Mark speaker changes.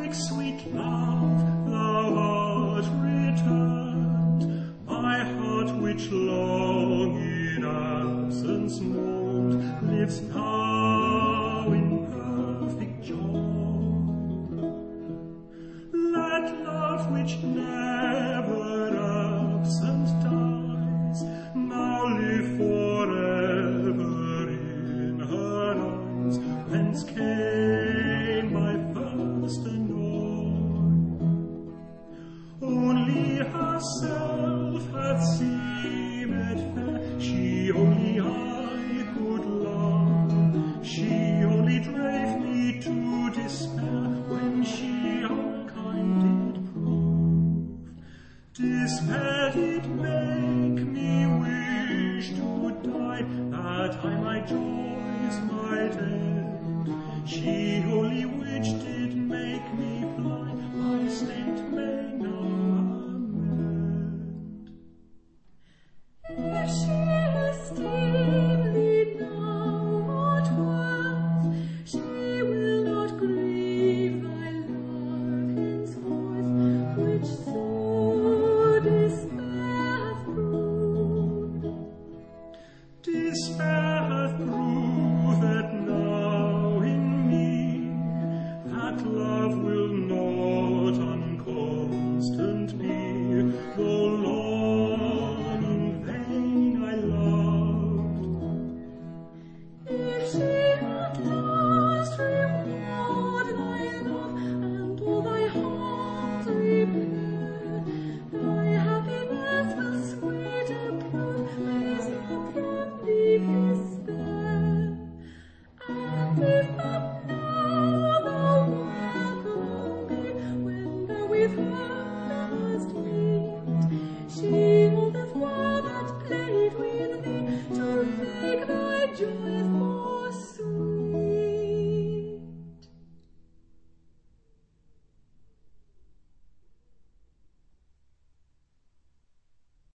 Speaker 1: like sweet love, thou art returned. My heart which long in absence mourned, lives now in perfect joy. That love which never absent dies, now live forever in her eyes. Whence came my first annoy? Only herself hath seemed fair, she only I could love. She only drave me to despair when she unkind did prove. Despair did make me wish to die, that I my joys might end. She only which did make me fly, my state may now amend. If she esteem thee now what worth, she will not grieve thy love henceforth, which so despair hath proved. Despair hath proved that now in me that love will not unconstant be, though long in vain I loved. If she at last reward thy love, and all thy harms repair, thy happiness will sweeter prove, raise up from thee despair. And if but now thou wilt alone be, when thou with her must meet, she all the while that played with thee, to make thy joys